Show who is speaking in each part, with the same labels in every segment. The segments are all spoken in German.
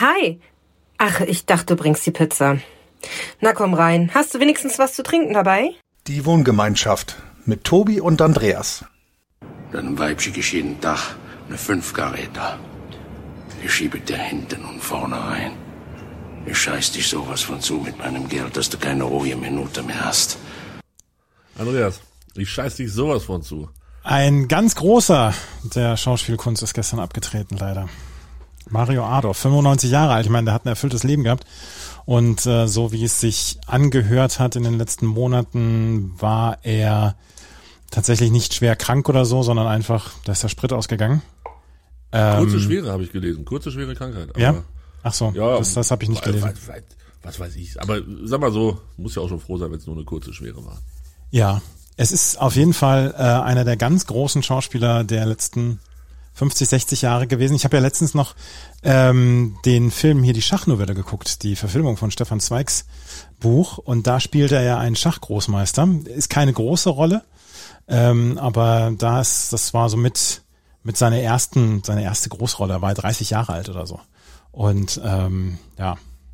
Speaker 1: Hi. Ach, ich dachte, du bringst die Pizza. Na komm rein. Hast du wenigstens was zu trinken dabei?
Speaker 2: Die Wohngemeinschaft mit Tobi und Andreas.
Speaker 3: Deinem Weib schicke ich jeden Tag eine 5-Karäter. Ich schiebe dir hinten und vorne rein. Ich scheiß dich sowas von zu mit meinem Geld, dass du keine ruhige Minute mehr hast.
Speaker 4: Andreas, ich scheiß dich sowas von zu.
Speaker 5: Ein ganz großer der Schauspielkunst ist gestern abgetreten, leider. Mario Adorf, 95 Jahre alt. Ich meine, der hat ein erfülltes Leben gehabt. Und so wie es sich angehört hat in den letzten Monaten, war er tatsächlich nicht schwer krank oder so, sondern einfach, da ist der Sprit ausgegangen.
Speaker 4: Kurze, schwere habe ich gelesen. Kurze, schwere Krankheit. Aber,
Speaker 5: ja? Ach so, ja, das habe ich nicht gelesen.
Speaker 4: Was weiß ich. Aber sag mal so, muss ja auch schon froh sein, wenn es nur eine kurze, schwere war.
Speaker 5: Ja, es ist auf jeden Fall einer der ganz großen Schauspieler der letzten 50, 60 Jahre gewesen. Ich habe ja letztens noch den Film hier, die Schachnovelle geguckt, die Verfilmung von Stefan Zweigs Buch. Und da spielt er ja einen Schachgroßmeister. Ist keine große Rolle, aber das war so mit seiner erste Großrolle. Er war 30 Jahre alt oder so. Und ja,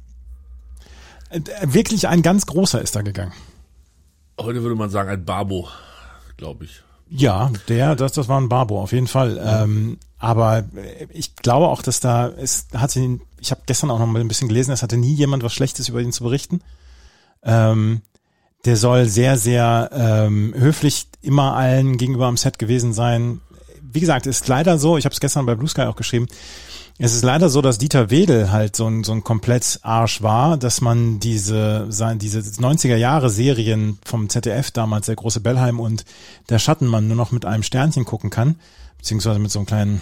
Speaker 5: wirklich ein ganz großer ist da gegangen.
Speaker 4: Heute würde man sagen, ein Babo, glaube ich.
Speaker 5: Ja, das war ein Babo, auf jeden Fall. Ja. Aber ich glaube auch, dass ich habe gestern auch noch mal ein bisschen gelesen, es hatte nie jemand was Schlechtes über ihn zu berichten. Der soll sehr, sehr höflich immer allen gegenüber am Set gewesen sein. Wie gesagt, ist leider so, ich habe es gestern bei Blue Sky auch geschrieben, es ist leider so, dass Dieter Wedel halt so ein komplett Arsch war, dass man diese 90er-Jahre-Serien vom ZDF damals, der große Bellheim und der Schattenmann, nur noch mit einem Sternchen gucken kann, beziehungsweise mit so einem kleinen,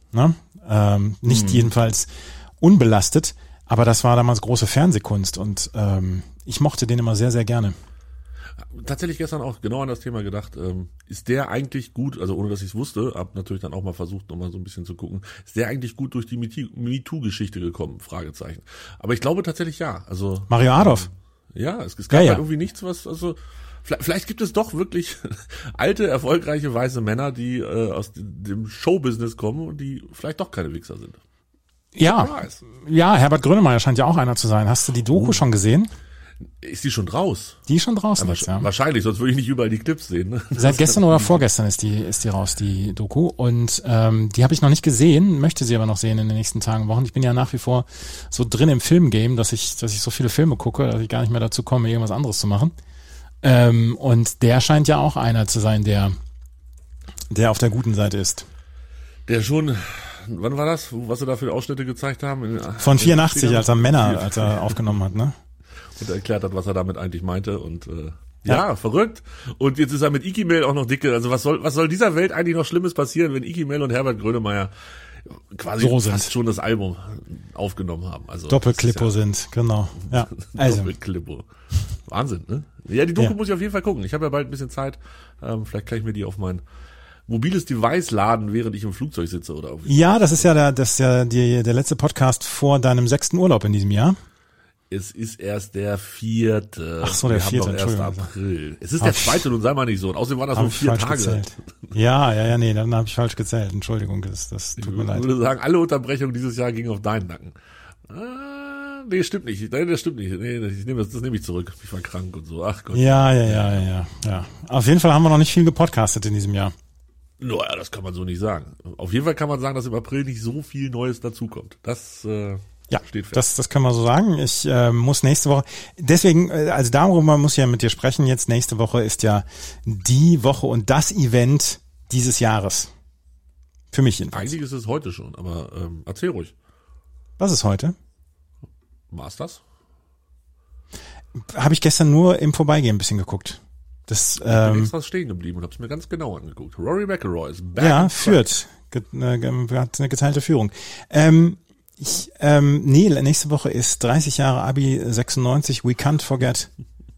Speaker 5: nicht jedenfalls unbelastet, aber das war damals große Fernsehkunst und ich mochte den immer sehr, sehr gerne.
Speaker 4: Tatsächlich gestern auch genau an das Thema gedacht, ist der eigentlich gut, also ohne dass ich es wusste, habe natürlich dann auch mal versucht, nochmal so ein bisschen zu gucken, ist der eigentlich gut durch die MeToo-Geschichte gekommen? Fragezeichen. Aber ich glaube tatsächlich ja. Also
Speaker 5: Mario Adorf.
Speaker 4: Ja, es gab halt irgendwie nichts, was, also vielleicht gibt es doch wirklich alte, erfolgreiche weiße Männer, die aus dem Showbusiness kommen und die vielleicht doch keine Wichser sind.
Speaker 5: Ja, Herbert Grönemeyer scheint ja auch einer zu sein. Hast du die Doku schon gesehen?
Speaker 4: Ist die schon raus?
Speaker 5: Die ist schon draußen.
Speaker 4: Ja, wahrscheinlich, sonst würde ich nicht überall die Clips sehen. Ne?
Speaker 5: Seit gestern oder vorgestern ist die raus, die Doku. Und die habe ich noch nicht gesehen, möchte sie aber noch sehen in den nächsten Tagen, Wochen. Ich bin ja nach wie vor so drin im Filmgame, dass ich so viele Filme gucke, dass ich gar nicht mehr dazu komme, irgendwas anderes zu machen. Und der scheint ja auch einer zu sein, der auf der guten Seite ist.
Speaker 4: Der schon, wann war das, was sie da für Ausschnitte gezeigt haben?
Speaker 5: Von 84, als er aufgenommen hat, ne?
Speaker 4: Und erklärt hat, was er damit eigentlich meinte und ja, verrückt. Und jetzt ist er mit Iki-Mail auch noch dicke. Also was soll dieser Welt eigentlich noch Schlimmes passieren, wenn Iki-Mail und Herbert Grönemeyer quasi so fast schon das Album aufgenommen haben. Also
Speaker 5: Doppelklippo sind, genau. Ja, also.
Speaker 4: Doppelklippo. Wahnsinn, ne? Ja, die Doku muss ich auf jeden Fall gucken. Ich habe ja bald ein bisschen Zeit. Vielleicht kann ich mir die auf mein mobiles Device laden, während ich im Flugzeug sitze oder auf.
Speaker 5: Ja, das ist ja der letzte Podcast vor deinem 6. Urlaub in diesem Jahr.
Speaker 4: Es ist erst der 4.
Speaker 5: Ach so, der 4.
Speaker 4: Entschuldigung. Erst April. Es ist der 2. Nun sei mal nicht so. Und außerdem waren das nur 4 Tage.
Speaker 5: Gezählt. Ja, nee, dann habe ich falsch gezählt. Entschuldigung, das tut mir leid.
Speaker 4: Ich würde sagen, alle Unterbrechungen dieses Jahr gingen auf deinen Nacken. Nee, stimmt nicht. Nee, das stimmt nicht. Nee, das nehme ich zurück. Ich war krank und so. Ach Gott.
Speaker 5: Ja. Auf jeden Fall haben wir noch nicht viel gepodcastet in diesem Jahr.
Speaker 4: Naja, das kann man so nicht sagen. Auf jeden Fall kann man sagen, dass im April nicht so viel Neues dazukommt. Das steht fest.
Speaker 5: Das können wir so sagen. Ich muss nächste Woche, deswegen, also darüber muss ich ja mit dir sprechen jetzt. Nächste Woche ist ja die Woche und das Event dieses Jahres. Für mich jedenfalls.
Speaker 4: Eigentlich ist es heute schon, aber erzähl ruhig.
Speaker 5: Was ist heute?
Speaker 4: Masters?
Speaker 5: Habe ich gestern nur im Vorbeigehen ein bisschen geguckt. Ich
Speaker 4: bin extra stehen geblieben und habe es mir ganz genau angeguckt. Rory McIlroy ist back.
Speaker 5: Ja, führt. Hat eine geteilte Führung. Nächste Woche ist 30 Jahre Abi 96. We can't forget.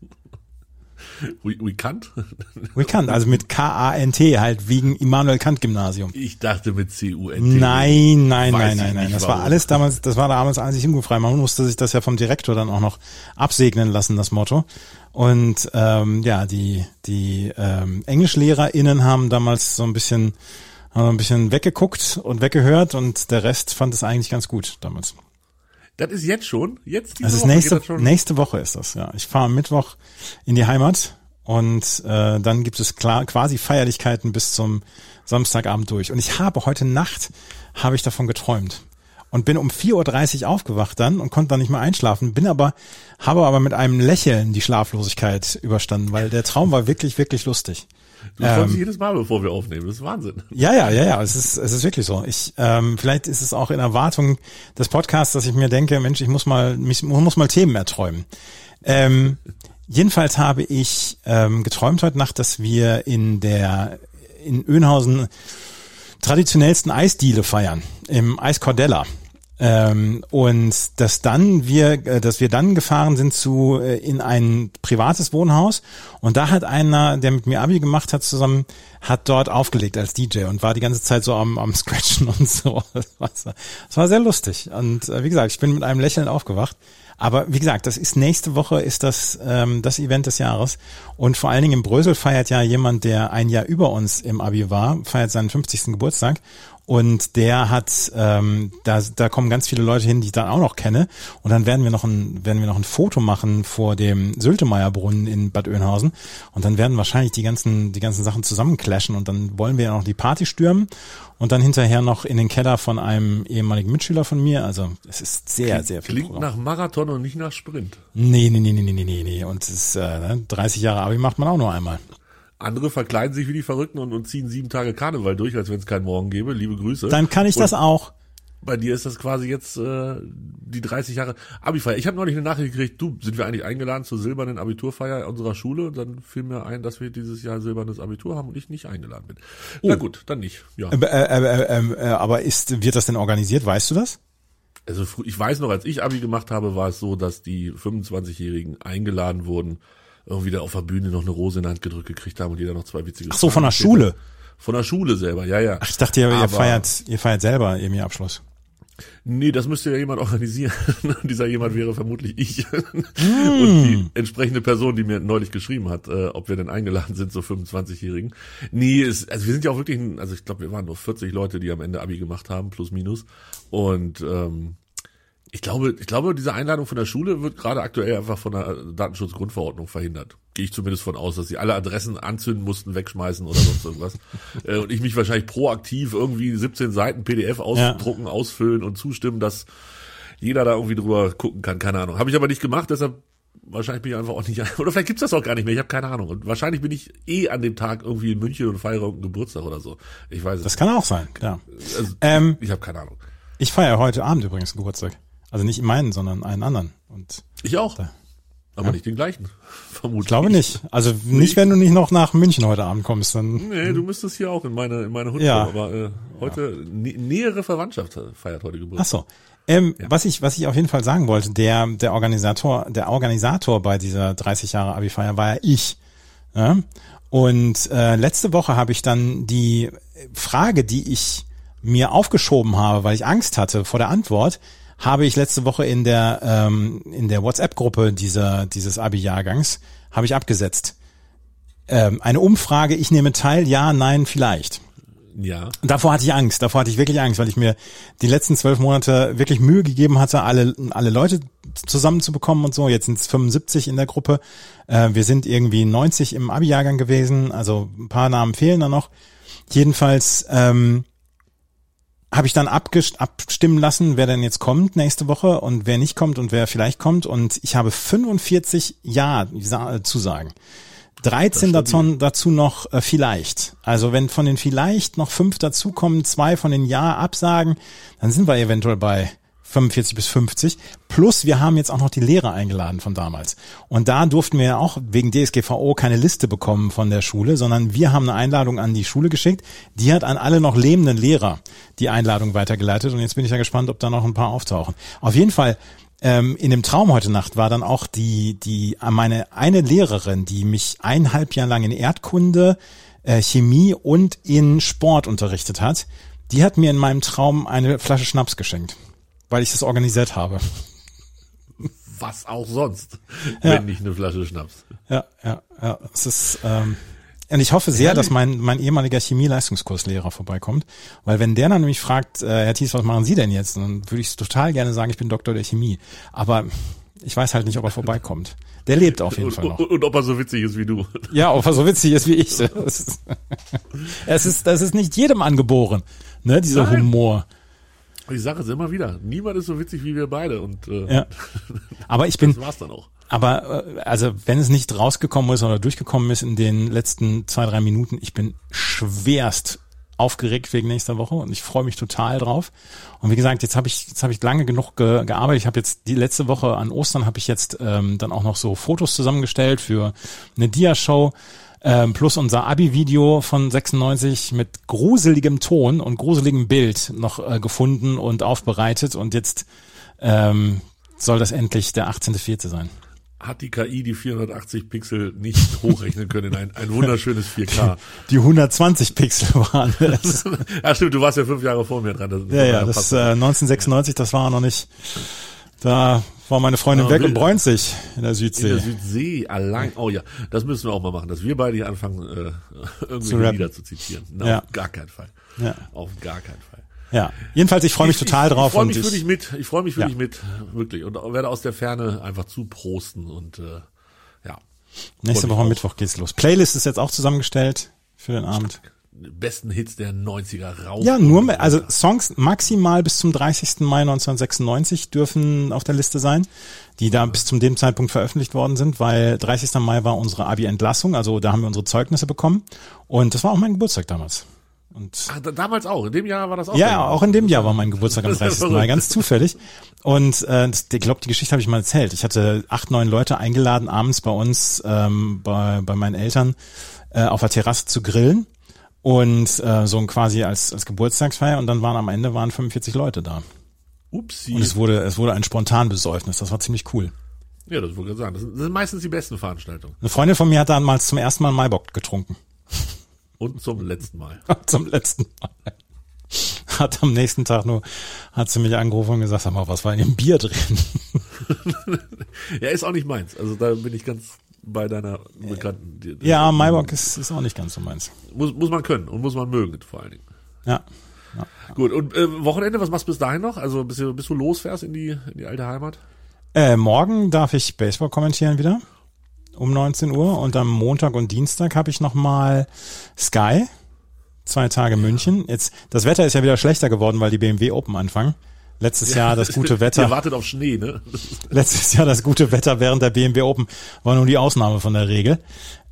Speaker 4: We can't?
Speaker 5: We can't, also mit K-A-N-T halt wegen Immanuel Kant Gymnasium.
Speaker 4: Ich dachte mit C-U-N-T.
Speaker 5: Nein. Das war alles damals, als ich jugendfrei machen musste, sich das ja vom Direktor dann auch noch absegnen lassen, das Motto. Und die EnglischlehrerInnen haben damals so ein bisschen weggeguckt und weggehört und der Rest fand es eigentlich ganz gut damals.
Speaker 4: Das ist jetzt schon? Jetzt
Speaker 5: diese Woche? Nächste Woche ist das, ja. Ich fahre am Mittwoch in die Heimat und dann gibt es quasi Feierlichkeiten bis zum Samstagabend durch. Und ich habe heute Nacht davon geträumt und bin um 4:30 Uhr aufgewacht dann und konnte dann nicht mehr einschlafen, habe aber mit einem Lächeln die Schlaflosigkeit überstanden, weil der Traum war wirklich, wirklich lustig.
Speaker 4: Du freust dich jedes Mal, bevor wir aufnehmen. Das ist Wahnsinn.
Speaker 5: Ja. Es ist wirklich so. Vielleicht ist es auch in Erwartung des Podcasts, dass ich mir denke, Mensch, ich muss mal Themen erträumen. Jedenfalls habe ich geträumt heute Nacht, dass wir in Oeynhausen traditionellsten Eisdiele feiern, im Eis Cordella. Und dass wir dann gefahren sind in ein privates Wohnhaus und da hat einer, der mit mir Abi gemacht hat, hat dort aufgelegt als DJ und war die ganze Zeit so am Scratchen und so. Das war sehr lustig. Und wie gesagt, ich bin mit einem Lächeln aufgewacht. Aber wie gesagt, das ist nächste Woche ist das Event des Jahres und vor allen Dingen in Brösel feiert ja jemand, der ein Jahr über uns im Abi war, feiert seinen 50. Geburtstag. Und der hat, da kommen ganz viele Leute hin, die ich dann auch noch kenne. Und dann werden wir noch ein Foto machen vor dem Syltemeyer-Brunnen in Bad Oeynhausen. Und dann werden wahrscheinlich die ganzen Sachen zusammenclashen. Und dann wollen wir ja noch die Party stürmen. Und dann hinterher noch in den Keller von einem ehemaligen Mitschüler von mir. Also es ist sehr, sehr viel
Speaker 4: Klingt Programm. Nach Marathon und nicht nach Sprint.
Speaker 5: Nee. Und es ist 30 Jahre Abi macht man auch nur einmal.
Speaker 4: Andere verkleiden sich wie die Verrückten und ziehen 7 Tage Karneval durch, als wenn es keinen Morgen gäbe. Liebe Grüße.
Speaker 5: Dann kann ich das auch.
Speaker 4: Bei dir ist das quasi jetzt die 30 Jahre Abi-Feier. Ich habe neulich eine Nachricht gekriegt, sind wir eigentlich eingeladen zur silbernen Abiturfeier unserer Schule? Und dann fiel mir ein, dass wir dieses Jahr silbernes Abitur haben und ich nicht eingeladen bin. Na gut, dann nicht. Ja.
Speaker 5: Aber wird das denn organisiert? Weißt du das?
Speaker 4: Also ich weiß noch, als ich Abi gemacht habe, war es so, dass die 25-Jährigen eingeladen wurden, irgendwie da auf der Bühne noch eine Rose in der Hand gedrückt gekriegt haben und jeder noch 2 witzige.
Speaker 5: Ach so, von der Schule?
Speaker 4: Von der Schule selber, ja.
Speaker 5: Ach, ich dachte, ihr feiert selber irgendwie Abschluss.
Speaker 4: Nee, das müsste ja jemand organisieren. Dieser jemand wäre vermutlich ich. Und die entsprechende Person, die mir neulich geschrieben hat, ob wir denn eingeladen sind, so 25-Jährigen. Nee, wir sind ja auch wirklich, ich glaube, wir waren nur 40 Leute, die am Ende Abi gemacht haben, plus minus. Und ich glaube, diese Einladung von der Schule wird gerade aktuell einfach von der Datenschutzgrundverordnung verhindert. Gehe ich zumindest von aus, dass sie alle Adressen anzünden mussten, wegschmeißen oder sonst irgendwas. Und ich mich wahrscheinlich proaktiv irgendwie 17 Seiten PDF ausdrucken, ausfüllen und zustimmen, dass jeder da irgendwie drüber gucken kann. Keine Ahnung. Habe ich aber nicht gemacht, deshalb wahrscheinlich bin ich einfach auch nicht, oder vielleicht gibt's das auch gar nicht mehr, ich habe keine Ahnung. Und wahrscheinlich bin ich an dem Tag irgendwie in München und feiere irgendeinen Geburtstag oder so. Ich weiß es.
Speaker 5: Das kann auch sein, ja.
Speaker 4: Also, ich habe keine Ahnung.
Speaker 5: Ich feiere heute Abend übrigens Geburtstag. Also nicht meinen, sondern einen anderen. Und
Speaker 4: ich auch. Aber nicht den gleichen, vermutlich.
Speaker 5: Ich glaube nicht. Also nicht, wenn du nicht noch nach München heute Abend kommst. Dann.
Speaker 4: Nee, du müsstest hier auch in meine Hut kommen. Aber heute nähere Verwandtschaft feiert heute Geburtstag.
Speaker 5: Ach so. Was ich auf jeden Fall sagen wollte, der Organisator bei dieser 30 Jahre Abi-Feier war ja ich. Ja? Und letzte Woche habe ich dann die Frage, die ich mir aufgeschoben habe, weil ich Angst hatte vor der Antwort, habe ich letzte Woche in der WhatsApp-Gruppe dieses Abi-Jahrgangs habe ich abgesetzt. Eine Umfrage, ich nehme teil, ja, nein, vielleicht.
Speaker 4: Ja.
Speaker 5: Und davor hatte ich wirklich Angst, weil ich mir die letzten 12 Monate wirklich Mühe gegeben hatte, alle Leute zusammenzubekommen und so. Jetzt sind es 75 in der Gruppe. Wir sind irgendwie 90 im Abi-Jahrgang gewesen, also ein paar Namen fehlen da noch. Jedenfalls habe ich dann abstimmen lassen, wer denn jetzt kommt nächste Woche und wer nicht kommt und wer vielleicht kommt. Und ich habe 45 Zusagen. 13 dazu noch vielleicht. Also wenn von den vielleicht noch 5 dazukommen, 2 von den Ja absagen, dann sind wir eventuell bei 45 bis 50. Plus wir haben jetzt auch noch die Lehrer eingeladen von damals. Und da durften wir ja auch wegen DSGVO keine Liste bekommen von der Schule, sondern wir haben eine Einladung an die Schule geschickt. Die hat an alle noch lebenden Lehrer die Einladung weitergeleitet. Und jetzt bin ich ja gespannt, ob da noch ein paar auftauchen. Auf jeden Fall, in dem Traum heute Nacht war dann auch meine eine Lehrerin, die mich 1,5 Jahre lang in Erdkunde, Chemie und in Sport unterrichtet hat. Die hat mir in meinem Traum eine Flasche Schnaps geschenkt. Weil ich das organisiert habe.
Speaker 4: Was auch sonst, wenn nicht eine Flasche Schnaps.
Speaker 5: Ja. Es ist, Und ich hoffe sehr, dass mein ehemaliger Chemie-Leistungskurslehrer vorbeikommt, weil wenn der dann nämlich fragt, Herr Thies, was machen Sie denn jetzt? Dann würde ich total gerne sagen, ich bin Doktor der Chemie. Aber ich weiß halt nicht, ob er vorbeikommt. Der lebt auf jeden Fall noch.
Speaker 4: Und ob er so witzig ist wie du.
Speaker 5: Ja, ob er so witzig ist wie ich. Das ist nicht jedem angeboren, ne, dieser
Speaker 4: Nein.
Speaker 5: Humor.
Speaker 4: Ich sage es immer wieder, niemand ist so witzig wie wir beide. Und
Speaker 5: ja. Aber ich bin,
Speaker 4: das war's dann auch.
Speaker 5: Aber also wenn es nicht rausgekommen ist oder durchgekommen ist in den letzten 2-3 Minuten, ich bin schwerst aufgeregt wegen nächster Woche und ich freue mich total drauf. Und wie gesagt, jetzt habe ich lange genug gearbeitet. Ich habe jetzt die letzte Woche an Ostern habe ich jetzt dann auch noch so Fotos zusammengestellt für eine Dia-Show plus unser Abi-Video von 96 mit gruseligem Ton und gruseligem Bild noch gefunden und aufbereitet und jetzt soll das endlich der 18.04. sein.
Speaker 4: Hat die KI die 480 Pixel nicht hochrechnen können in ein wunderschönes 4K.
Speaker 5: Die 120 Pixel waren das.
Speaker 4: Ja, stimmt, du warst ja 5 Jahre vor mir dran.
Speaker 5: Das 1996, das war noch nicht, da war meine Freundin weg und bräunt sich in der Südsee.
Speaker 4: In der Südsee allein. Oh ja, das müssen wir auch mal machen, dass wir beide hier anfangen, irgendwie Lieder zu zitieren. Na, auf gar keinen Fall. Ja. Auf gar keinen Fall.
Speaker 5: Ja, jedenfalls, ich freue mich total drauf.
Speaker 4: Ich freue mich für dich mit. Ich freue mich für dich mit, wirklich. Und werde aus der Ferne einfach zuprosten und ja.
Speaker 5: Nächste Woche Mittwoch geht's los. Playlist ist jetzt auch zusammengestellt für den Abend.
Speaker 4: Besten Hits der 90er raus.
Speaker 5: Ja, also Songs maximal bis zum 30. Mai 1996 dürfen auf der Liste sein, die da bis zum dem Zeitpunkt veröffentlicht worden sind, weil 30. Mai war unsere Abi-Entlassung, also da haben wir unsere Zeugnisse bekommen und das war auch mein Geburtstag damals. Und
Speaker 4: damals auch, in dem Jahr war das auch.
Speaker 5: Ja, auch in dem Jahr war mein Geburtstag am 30. Mai, ganz zufällig. Und ich glaube, die Geschichte habe ich mal erzählt. Ich hatte 8-9 Leute eingeladen, abends bei uns, bei meinen Eltern auf der Terrasse zu grillen und so quasi als Geburtstagsfeier und dann waren am Ende 45 Leute da.
Speaker 4: Upsi.
Speaker 5: Und es wurde ein Spontanbesäufnis, das war ziemlich cool.
Speaker 4: Ja, das wollte ich sagen. Das sind meistens die besten Veranstaltungen.
Speaker 5: Eine Freundin von mir hat damals zum ersten Mal Maibock getrunken.
Speaker 4: Und zum letzten Mal.
Speaker 5: Zum letzten Mal. Hat am nächsten Tag hat sie mich angerufen und gesagt, sag mal, was war in dem Bier drin?
Speaker 4: Ja, ist auch nicht meins. Also da bin ich ganz bei deiner Bekannten.
Speaker 5: Ja, Maibock ist auch nicht ganz so meins.
Speaker 4: Muss man können und muss man mögen, vor allen Dingen.
Speaker 5: Ja.
Speaker 4: Gut, und Wochenende, was machst du bis dahin noch? Also bis du losfährst in die alte Heimat?
Speaker 5: Morgen darf ich Baseball kommentieren wieder. Um 19 Uhr und am Montag und Dienstag habe ich nochmal Sky, 2 Tage München. Jetzt, das Wetter ist ja wieder schlechter geworden, weil die BMW Open anfangen. Letztes Jahr das gute Wetter.
Speaker 4: Ihr wartet auf Schnee, ne?
Speaker 5: Letztes Jahr das gute Wetter während der BMW Open war nur die Ausnahme von der Regel.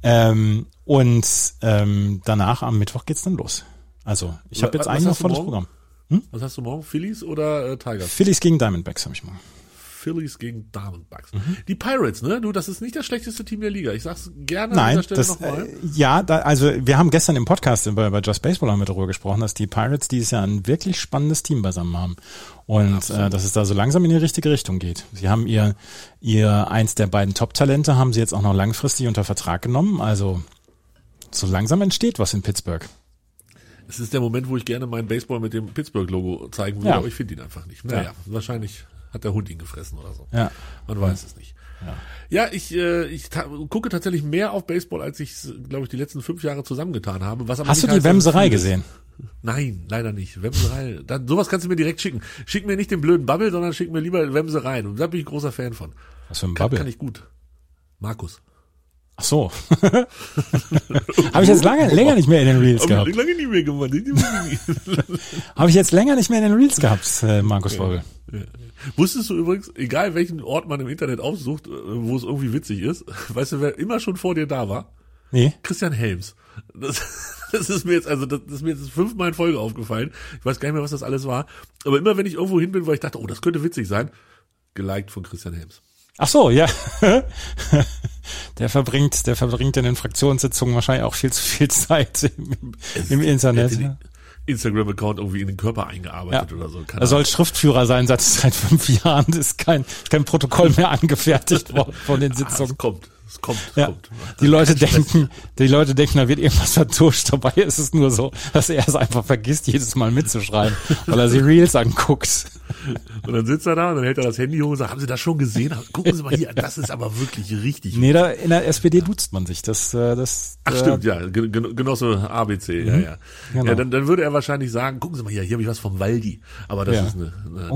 Speaker 5: Danach am Mittwoch geht's dann los. Also, ich habe jetzt eigentlich noch volles Programm.
Speaker 4: Was hast du morgen? Phillies oder Tigers?
Speaker 5: Phillies gegen Diamondbacks habe ich morgen.
Speaker 4: Phillies gegen Diamondbacks. Die Pirates, ne? Du, das ist nicht das schlechteste Team der Liga. Ich sag's gerne
Speaker 5: an
Speaker 4: dieser Stelle nochmal.
Speaker 5: Also wir haben gestern im Podcast bei Just Baseball haben wir darüber gesprochen, dass die Pirates dieses Jahr ein wirklich spannendes Team beisammen haben. Und dass es da so langsam in die richtige Richtung geht. Sie haben ihr eins der beiden Top-Talente haben sie jetzt auch noch langfristig unter Vertrag genommen. Also so langsam entsteht was in Pittsburgh.
Speaker 4: Es ist der Moment, wo ich gerne meinen Baseball mit dem Pittsburgh-Logo zeigen würde, aber ich finde ihn einfach nicht. Naja, wahrscheinlich hat der Hund ihn gefressen oder so.
Speaker 5: Ja.
Speaker 4: Man weiß es nicht. Ja, ich gucke tatsächlich mehr auf Baseball, als ich, glaube ich, die letzten 5 Jahre zusammengetan habe. Was aber
Speaker 5: Hast du die Wemserei gesehen?
Speaker 4: Nein, leider nicht. Wemserei. Sowas kannst du mir direkt schicken. Schick mir nicht den blöden Bubble, sondern schick mir lieber Wemserei. Und da bin ich großer Fan von.
Speaker 5: Was für ein Bubble?
Speaker 4: Kann ich gut. Markus.
Speaker 5: Ach so. Habe ich jetzt länger nicht mehr in den Reels gehabt.
Speaker 4: Lange nicht mehr gemacht.
Speaker 5: Habe ich jetzt länger nicht mehr in den Reels gehabt, Markus Vogel.
Speaker 4: Ja. Wusstest du übrigens, egal welchen Ort man im Internet aufsucht, wo es irgendwie witzig ist, weißt du, wer immer schon vor dir da war?
Speaker 5: Nee.
Speaker 4: Christian Helms. Das ist mir jetzt, das ist mir jetzt 5-mal in Folge aufgefallen. Ich weiß gar nicht mehr, was das alles war. Aber immer, wenn ich irgendwo hin bin, wo ich dachte, oh, das könnte witzig sein, geliked von Christian Helms.
Speaker 5: Ach so, ja. Der verbringt in den Fraktionssitzungen wahrscheinlich auch viel zu viel Zeit im Internet.
Speaker 4: Instagram-Account irgendwie in den Körper eingearbeitet oder so.
Speaker 5: Er soll Schriftführer sein seit 5 Jahren. Ist kein Protokoll mehr angefertigt worden von den Sitzungen.
Speaker 4: Es kommt.
Speaker 5: Die Leute denken, da wird irgendwas vertuscht. Dabei ist es nur so, dass er es einfach vergisst, jedes Mal mitzuschreiben, weil er sich Reels anguckt.
Speaker 4: Und dann sitzt er da und dann hält er das Handy hoch und sagt, haben Sie das schon gesehen? Gucken Sie mal hier, das ist aber wirklich richtig.
Speaker 5: Nee, da in der SPD duzt man sich.
Speaker 4: Ach stimmt, ja, Genosse ABC, ja. Genau. Ja, dann würde er wahrscheinlich sagen, gucken Sie mal hier habe ich was vom Waldi. Aber das ist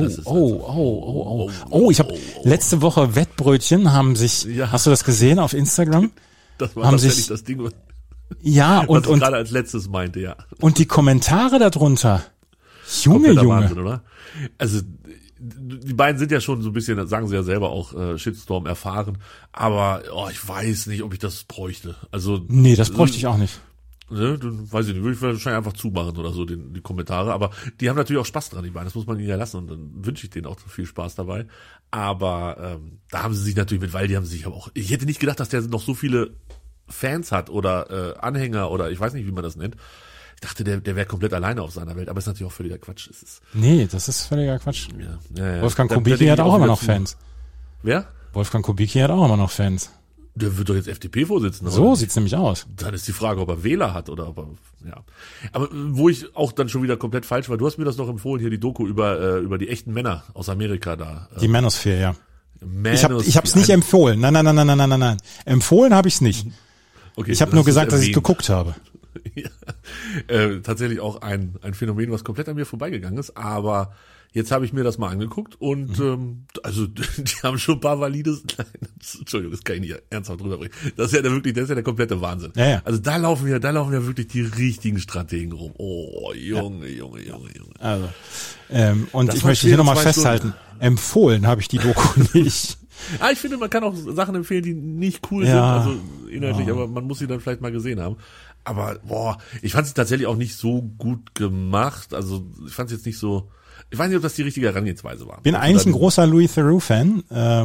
Speaker 5: ich habe letzte Woche Wettbrötchen haben sich, hast du das gesehen auf Instagram?
Speaker 4: Das war tatsächlich das Ding, was
Speaker 5: und
Speaker 4: gerade als letztes meinte, ja.
Speaker 5: Und die Kommentare darunter. Junge.
Speaker 4: Wahnsinn, oder? Also die beiden sind ja schon so ein bisschen, das sagen sie ja selber auch, Shitstorm erfahren, aber ich weiß nicht, ob ich das bräuchte. Also
Speaker 5: nee, das bräuchte ich auch nicht.
Speaker 4: Ne, dann weiß ich nicht, würde ich wahrscheinlich einfach zumachen oder so, die Kommentare, aber die haben natürlich auch Spaß dran, die beiden, das muss man ihnen ja lassen und dann wünsche ich denen auch viel Spaß dabei, aber da haben sie sich natürlich mit Waldi, ich hätte nicht gedacht, dass der noch so viele Fans hat oder Anhänger oder ich weiß nicht, wie man das nennt. Ich dachte, der wäre komplett alleine auf seiner Welt, aber ist natürlich auch völliger Quatsch.
Speaker 5: Nee, das ist völliger Quatsch.
Speaker 4: Ja.
Speaker 5: Wolfgang Kubicki hat auch immer noch Fans.
Speaker 4: Wer?
Speaker 5: Wolfgang Kubicki hat auch immer noch Fans.
Speaker 4: Der wird doch jetzt FDP-Vorsitzender.
Speaker 5: So sieht's nämlich aus.
Speaker 4: Dann ist die Frage, ob er Wähler hat oder ob er, ja. Aber wo ich auch dann schon wieder komplett falsch war, du hast mir das noch empfohlen, hier die Doku über die echten Männer aus Amerika da.
Speaker 5: Die Manosphere, ja. Ich hab's nicht empfohlen. Nein. Empfohlen habe ich's nicht. Okay, ich habe nur gesagt, dass ich geguckt habe.
Speaker 4: Ja. Tatsächlich auch ein Phänomen, was komplett an mir vorbeigegangen ist, aber jetzt habe ich mir das mal angeguckt und also die haben schon ein paar valides, Entschuldigung, das kann ich nicht ernsthaft drüber bringen. Das ist ja der komplette Wahnsinn.
Speaker 5: Ja.
Speaker 4: Also da laufen ja wirklich die richtigen Strategen rum. Oh, Junge.
Speaker 5: Also, und das ich möchte hier nochmal festhalten, empfohlen habe ich die Doku nicht.
Speaker 4: Ich finde, man kann auch Sachen empfehlen, die nicht cool sind, also inhaltlich, aber man muss sie dann vielleicht mal gesehen haben. Aber ich fand sie tatsächlich auch nicht so gut gemacht. Also ich fand es jetzt nicht so. Ich weiß nicht, ob das die richtige Herangehensweise war.
Speaker 5: Bin eigentlich ein großer Louis Theroux-Fan.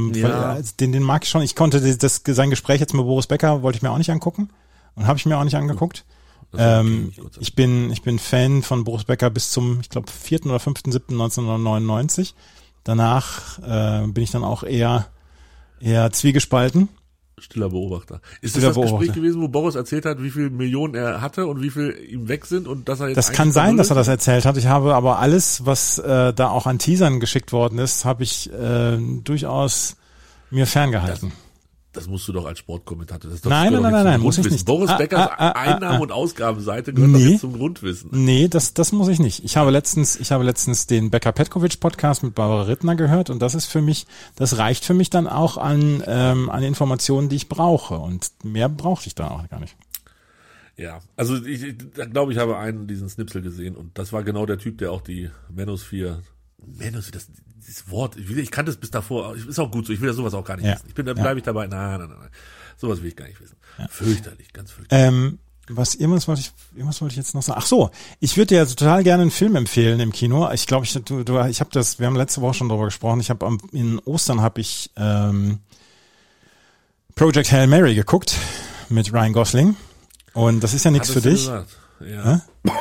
Speaker 5: Den mag ich schon. Ich konnte sein Gespräch jetzt mit Boris Becker wollte ich mir auch nicht angucken und habe ich mir auch nicht angeguckt. Ich bin Fan von Boris Becker bis zum, ich glaube, 4. oder 5.7.1999. Danach bin ich dann auch eher zwiegespalten.
Speaker 4: Stiller Beobachter. Ist das Gespräch gewesen, wo Boris erzählt hat, wie viel Millionen er hatte und wie viel ihm weg sind und dass er jetzt.
Speaker 5: Das kann sein, dass er das erzählt hat. Ich habe aber alles, was da auch an Teasern geschickt worden ist, habe ich durchaus mir ferngehalten.
Speaker 4: Das musst du doch als Sportkommentator. Das ist doch
Speaker 5: nein, muss ich nicht.
Speaker 4: Boris Beckers Einnahmen- und Ausgabenseite gehört doch jetzt zum Grundwissen.
Speaker 5: Nee, das muss ich nicht. Ich habe letztens den Becker-Petkovic-Podcast mit Barbara Rittner gehört und das reicht für mich dann auch an Informationen, die ich brauche und mehr brauchte ich da auch gar nicht.
Speaker 4: Ja, also ich glaube, ich habe diesen Schnipsel gesehen und das war genau der Typ, der auch die Manosphere, dieses Wort, ich kannte es bis davor, ist auch gut so, ich will ja sowas auch gar nicht wissen. Bleibe ich dabei, nein. Sowas will ich gar nicht wissen. Ja. Fürchterlich, ganz fürchterlich.
Speaker 5: Irgendwas wollte ich jetzt noch sagen. Ach so, ich würde dir also total gerne einen Film empfehlen im Kino. Ich glaube, wir haben letzte Woche schon darüber gesprochen. In Ostern habe ich Project Hail Mary geguckt mit Ryan Gosling. Und das ist ja nichts für dich.
Speaker 4: Ja.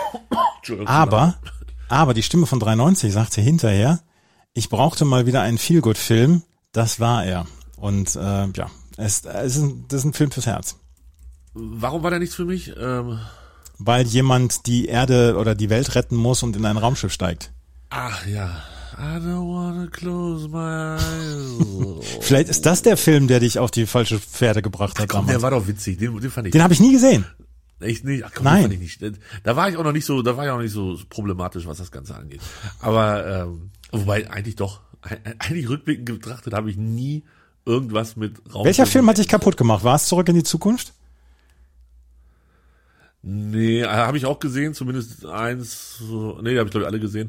Speaker 5: Aber die Stimme von 93 sagte hinterher, ich brauchte mal wieder einen Feel-Good-Film. Das war er. Und das ist ein Film fürs Herz.
Speaker 4: Warum war der nichts für mich?
Speaker 5: Weil jemand die Erde oder die Welt retten muss und in ein Raumschiff steigt.
Speaker 4: Ach ja. I don't wanna close my eyes.
Speaker 5: Vielleicht ist das der Film, der dich auf die falsche Pferde gebracht hat.
Speaker 4: Komm, der war doch witzig. Den fand ich.
Speaker 5: Den habe ich nie gesehen.
Speaker 4: Echt nicht? Ach komm,
Speaker 5: Nein.
Speaker 4: Den fand ich nicht. Da war ich auch noch nicht so problematisch, was das Ganze angeht. Aber wobei eigentlich rückblickend betrachtet habe ich nie irgendwas mit Raum.
Speaker 5: Welcher Film hat dich kaputt gemacht? War es Zurück in die Zukunft?
Speaker 4: Nee, habe ich auch gesehen, zumindest eins. Nee, habe ich glaube ich alle gesehen.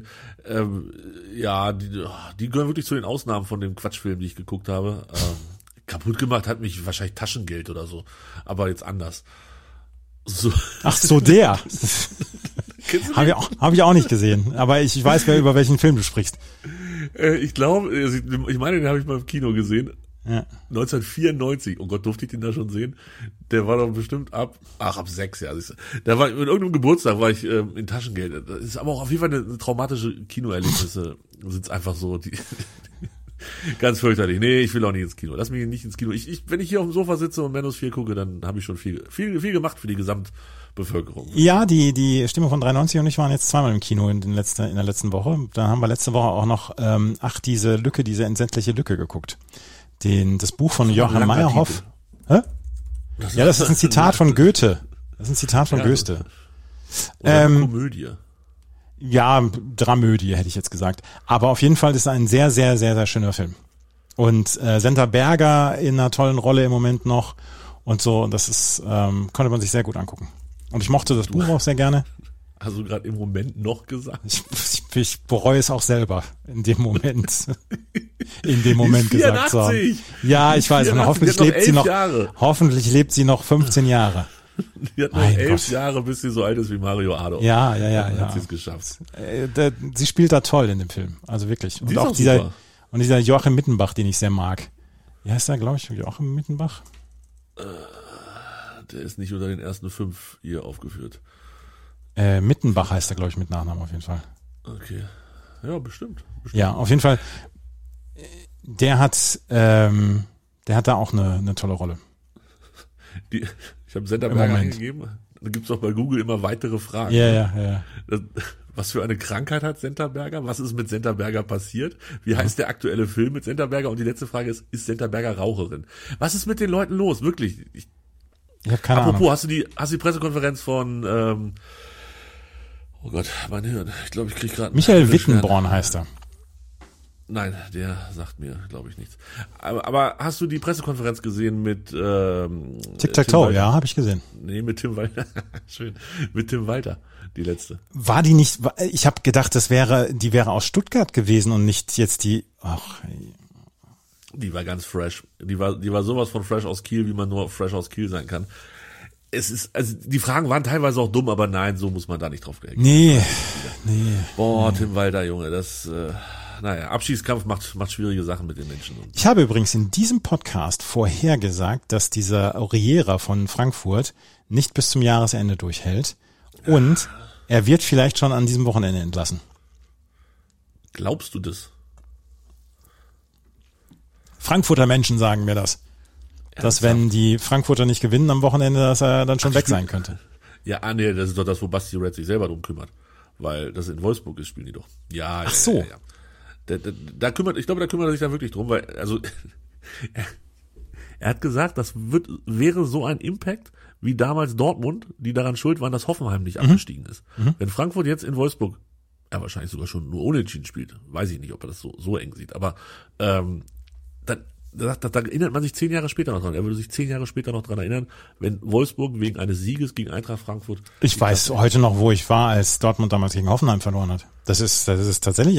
Speaker 4: Die gehören wirklich zu den Ausnahmen von dem Quatschfilm, die ich geguckt habe. Kaputt gemacht hat mich wahrscheinlich Taschengeld oder so, aber jetzt anders. So.
Speaker 5: Ach so, der. Hab ich auch nicht gesehen, aber ich weiß, über welchen Film du sprichst.
Speaker 4: Ich glaube, ich meine, den habe ich mal im Kino gesehen. Ja. 1994. Oh Gott, durfte ich den da schon sehen? Der war doch bestimmt ab 6, ja. Da war, mit irgendeinem Geburtstag war ich in Taschengeld. Das ist aber auch auf jeden Fall eine traumatische Kinoerlebnisse. Sind's einfach so, Ganz fürchterlich. Nee, ich will auch nicht ins Kino. Lass mich nicht ins Kino. Wenn ich hier auf dem Sofa sitze und Menos 4 gucke, dann habe ich schon viel gemacht für die Gesamtbevölkerung.
Speaker 5: Ja, die Stimme von 93 und ich waren jetzt zweimal im Kino in der letzten Woche. Da haben wir letzte Woche auch noch diese entsetzliche Lücke geguckt. Das Buch von Joachim Meyerhoff. Hä? Das ist ein Zitat von Goethe. Das ist ein Zitat von Goethe.
Speaker 4: Oder eine Komödie.
Speaker 5: Ja, Dramödie hätte ich jetzt gesagt. Aber auf jeden Fall ist es ein sehr, sehr, sehr, sehr schöner Film. Und Senta Berger in einer tollen Rolle im Moment noch und so. Und das ist konnte man sich sehr gut angucken. Und ich mochte das Buch auch sehr gerne.
Speaker 4: Hast du gerade im Moment noch gesagt?
Speaker 5: Ich bereue es auch selber in dem Moment. Gesagt zu haben. Ja, ich weiß. Und hoffentlich lebt sie noch 15 Jahre.
Speaker 4: Die hat noch 11 Jahre, bis sie so alt ist wie Mario Adorf.
Speaker 5: Ja.
Speaker 4: Hat sie es geschafft.
Speaker 5: Sie spielt da toll in dem Film. Also wirklich. Und auch dieser Joachim Mittenbach, den ich sehr mag. Wie heißt der, glaube ich? Joachim Mittenbach?
Speaker 4: Der ist nicht unter den ersten 5 hier aufgeführt.
Speaker 5: Mittenbach heißt er, glaube ich, mit Nachnamen auf jeden Fall.
Speaker 4: Okay. Ja, bestimmt.
Speaker 5: Ja, auf jeden Fall. Der hat da auch eine tolle Rolle.
Speaker 4: Ich habe Senta Berger eingegeben. Da gibt's doch bei Google immer weitere Fragen.
Speaker 5: Ja.
Speaker 4: Was für eine Krankheit hat Senta Berger? Was ist mit Senta Berger passiert? Wie heißt der aktuelle Film mit Senta Berger? Und die letzte Frage ist Senta Berger Raucherin? Was ist mit den Leuten los? Wirklich. Ich
Speaker 5: habe keine Ahnung.
Speaker 4: Apropos, hast du die Pressekonferenz von oh Gott, mein Hirn. Ich glaube, ich kriege gerade
Speaker 5: Michael Wittenborn heißt er.
Speaker 4: Nein, der sagt mir, glaube ich, nichts. Aber hast du die Pressekonferenz gesehen mit
Speaker 5: Tic-Tac-Toe, ja, habe ich gesehen.
Speaker 4: Nee, mit Tim Walter. Schön. Mit Tim Walter, die letzte.
Speaker 5: War die nicht, ich habe gedacht, die wäre aus Stuttgart gewesen und nicht jetzt die,
Speaker 4: Die war ganz fresh. Die war sowas von fresh aus Kiel, wie man nur fresh aus Kiel sein kann. Die Fragen waren teilweise auch dumm, aber nein, so muss man da nicht drauf reagieren.
Speaker 5: Nee.
Speaker 4: Boah, Tim Walter, Junge, das, Abschiedskampf macht schwierige Sachen mit den Menschen.
Speaker 5: Ich habe übrigens in diesem Podcast vorhergesagt, dass dieser Auriera von Frankfurt nicht bis zum Jahresende durchhält und er wird vielleicht schon an diesem Wochenende entlassen.
Speaker 4: Glaubst du das?
Speaker 5: Frankfurter Menschen sagen mir das. Dass wenn die Frankfurter nicht gewinnen am Wochenende, dass er dann schon weg sein könnte.
Speaker 4: Ja, nee, das ist doch das, wo Basti Red sich selber drum kümmert. Weil das in Wolfsburg ist, spielen die doch. Ja.
Speaker 5: Ach so.
Speaker 4: Ja. Da kümmert er sich da wirklich drum, weil, also, er hat gesagt, das wäre so ein Impact wie damals Dortmund, die daran schuld waren, dass Hoffenheim nicht abgestiegen ist. Wenn Frankfurt jetzt in Wolfsburg, wahrscheinlich sogar schon nur unentschieden spielt, weiß ich nicht, ob er das so eng sieht, aber, da erinnert man sich 10 Jahre später noch dran. Er würde sich 10 Jahre später noch dran erinnern, wenn Wolfsburg wegen eines Sieges gegen Eintracht Frankfurt.
Speaker 5: Ich weiß heute noch, wo ich war, als Dortmund damals gegen Hoffenheim verloren hat. Das ist tatsächlich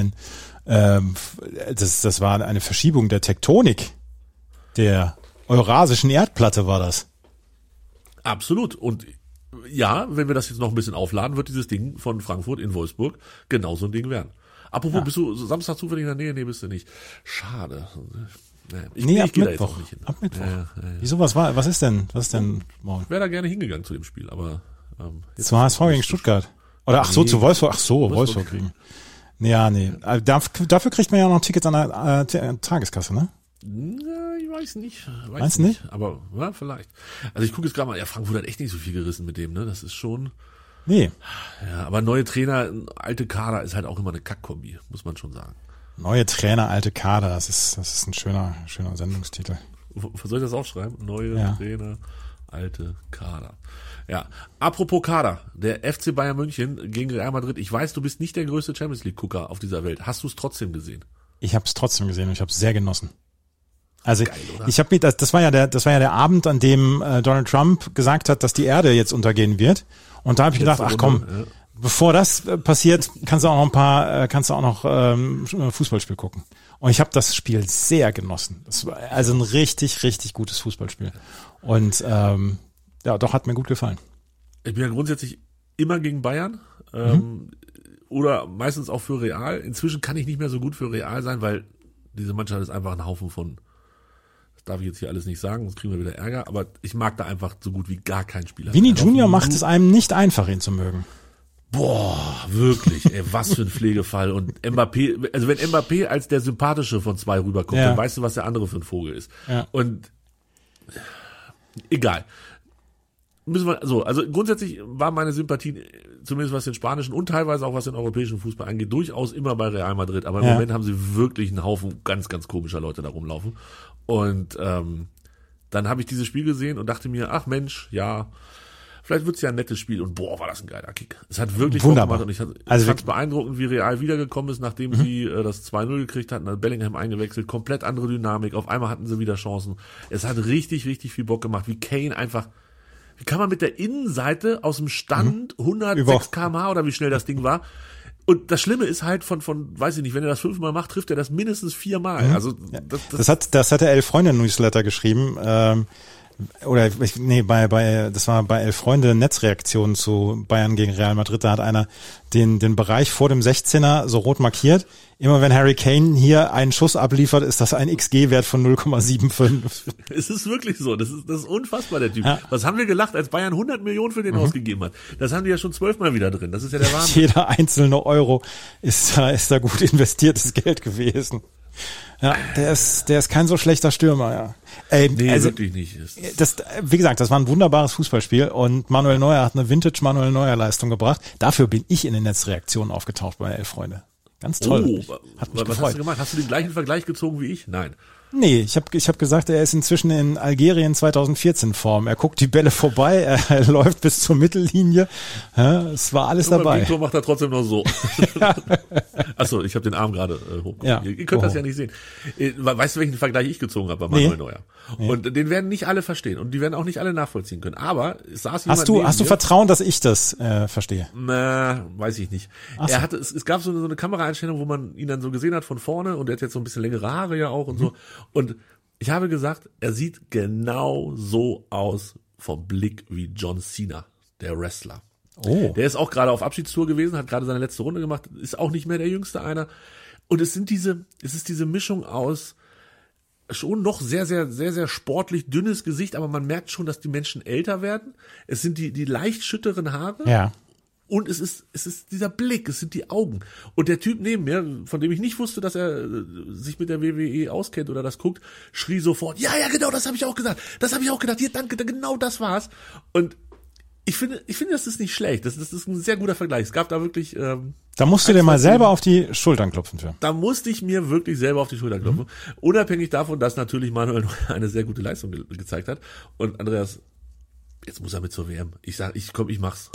Speaker 5: das war eine Verschiebung der Tektonik der eurasischen Erdplatte war das.
Speaker 4: Absolut. Und ja, wenn wir das jetzt noch ein bisschen aufladen, wird dieses Ding von Frankfurt in Wolfsburg genauso ein Ding werden. Apropos, bist du Samstag zufällig in der Nähe? Nee, bist du nicht. Schade. Ich gehe da jetzt auch nicht hin.
Speaker 5: Ab Mittwoch. Wieso, was ist denn morgen?
Speaker 4: Ich wäre da gerne hingegangen zu dem Spiel, aber
Speaker 5: zu HSV gegen Stuttgart. Oder zu Wolfsburg. Wolfsburg kriegen. Ja, nee. Dafür kriegt man ja noch Tickets an der Tageskasse, ne?
Speaker 4: Ja, ich weiß nicht.
Speaker 5: Meinst du nicht?
Speaker 4: Aber ja, vielleicht. Also ich gucke jetzt gerade mal, Frankfurt hat echt nicht so viel gerissen mit dem, ne? Das ist schon.
Speaker 5: Nee.
Speaker 4: Ja, aber neue Trainer, alte Kader ist halt auch immer eine Kackkombi, muss man schon sagen.
Speaker 5: Neue Trainer, alte Kader, das ist ein schöner Sendungstitel.
Speaker 4: Soll ich das aufschreiben? Neue Trainer, alte Kader. Ja, apropos Kader, der FC Bayern München gegen Real Madrid. Ich weiß, du bist nicht der größte Champions League Gucker auf dieser Welt. Hast du es trotzdem gesehen?
Speaker 5: Ich habe es trotzdem gesehen und ich habe es sehr genossen. Also
Speaker 4: geil,
Speaker 5: ich habe das war ja der Abend, an dem Donald Trump gesagt hat, dass die Erde jetzt untergehen wird. Und da habe ich gedacht, ach komm, bevor das passiert, kannst du auch noch Fußballspiel gucken. Und ich habe das Spiel sehr genossen. Das war also ein richtig, richtig gutes Fußballspiel. Und doch, hat mir gut gefallen.
Speaker 4: Ich bin ja grundsätzlich immer gegen Bayern oder meistens auch für Real. Inzwischen kann ich nicht mehr so gut für Real sein, weil diese Mannschaft ist einfach ein Haufen von, das darf ich jetzt hier alles nicht sagen, sonst kriegen wir wieder Ärger, aber ich mag da einfach so gut wie gar keinen Spieler.
Speaker 5: Vini Junior macht es einem nicht einfach, ihn zu mögen.
Speaker 4: Boah, wirklich, ey, was für ein Pflegefall. Und Mbappé, also wenn Mbappé als der Sympathische von zwei rüberkommt, dann weißt du, was der andere für ein Vogel ist.
Speaker 5: Ja.
Speaker 4: Und egal. Müssen wir, so, also grundsätzlich war meine Sympathie, zumindest was den spanischen und teilweise auch was den europäischen Fußball angeht, durchaus immer bei Real Madrid. Aber im Moment haben sie wirklich einen Haufen ganz, ganz komischer Leute da rumlaufen. Und dann habe ich dieses Spiel gesehen und dachte mir, ach Mensch, ja, vielleicht wird's ja ein nettes Spiel. Und boah, war das ein geiler Kick. Es hat wirklich
Speaker 5: wunderbar.
Speaker 4: Und ich fand's beeindruckend, wie Real wiedergekommen ist, nachdem sie das 2-0 gekriegt hatten, hat Bellingham eingewechselt, komplett andere Dynamik, auf einmal hatten sie wieder Chancen. Es hat richtig, richtig viel Bock gemacht, wie Kane einfach, wie kann man mit der Innenseite aus dem Stand 106 km/h oder wie schnell das Ding war. Und das Schlimme ist halt von, weiß ich nicht, wenn er das 5-mal macht, trifft er das mindestens 4-mal. Also,
Speaker 5: das hat der 11 Freunde Newsletter geschrieben, das war bei 11 Freunde Netzreaktionen zu Bayern gegen Real Madrid. Da hat einer den Bereich vor dem 16er so rot markiert. Immer wenn Harry Kane hier einen Schuss abliefert, ist das ein XG-Wert von 0,75.
Speaker 4: Es ist wirklich so. Das ist unfassbar, der Typ. Ja. Was haben wir gelacht, als Bayern 100 Millionen für den ausgegeben hat? Das haben die ja schon 12-mal wieder drin. Das ist ja der Wahnsinn.
Speaker 5: Jeder einzelne Euro ist da gut investiertes Geld gewesen. Ja, der ist kein so schlechter Stürmer, ja.
Speaker 4: Nee, also, wirklich nicht.
Speaker 5: Wie gesagt, das war ein wunderbares Fußballspiel und Manuel Neuer hat eine Vintage Manuel Neuer Leistung gebracht. Dafür bin ich in den Netzreaktionen aufgetaucht bei 11 Freunde. Ganz toll.
Speaker 4: Hat mich gefreut. Was hast du gemacht? Hast du den gleichen Vergleich gezogen wie ich? Nein.
Speaker 5: Nee, ich hab gesagt, er ist inzwischen in Algerien 2014 Form. Er guckt die Bälle vorbei, er läuft bis zur Mittellinie. Ja, es war alles dabei.
Speaker 4: Beim Tor macht er trotzdem noch so. Achso, ich habe den Arm gerade hoch. Ja. Ihr könnt das ja nicht sehen. Weißt du, welchen Vergleich ich gezogen habe bei Manuel Neuer? Nee. Und den werden nicht alle verstehen und die werden auch nicht alle nachvollziehen können. Aber es saß jemand
Speaker 5: Hast du Vertrauen, dass ich das verstehe?
Speaker 4: Weiß ich nicht. Es gab so eine Kameraeinstellung, wo man ihn dann so gesehen hat von vorne und er hat jetzt so ein bisschen längere Haare ja auch und so. Und ich habe gesagt, er sieht genau so aus vom Blick wie John Cena, der Wrestler. Oh. Der ist auch gerade auf Abschiedstour gewesen, hat gerade seine letzte Runde gemacht, ist auch nicht mehr der jüngste einer. Und es ist diese Mischung aus schon noch sehr, sehr, sehr, sehr sportlich dünnes Gesicht, aber man merkt schon, dass die Menschen älter werden. Es sind die leicht schütteren Haare.
Speaker 5: Ja.
Speaker 4: Und es ist dieser Blick, es sind die Augen. Und der Typ neben mir, von dem ich nicht wusste, dass er sich mit der WWE auskennt oder das guckt, schrie sofort, ja, genau, das habe ich auch gesagt. Das habe ich auch gedacht. Hier, danke, genau das war's. Und ich finde, das ist nicht schlecht. Das ist ein sehr guter Vergleich. Es gab da wirklich.
Speaker 5: Da musst du dir mal selber auf die Schultern klopfen für.
Speaker 4: Da musste ich mir wirklich selber auf die Schultern klopfen. Unabhängig davon, dass natürlich Manuel Neuer eine sehr gute Leistung gezeigt hat. Und Andreas, jetzt muss er mit zur WM. Ich mach's.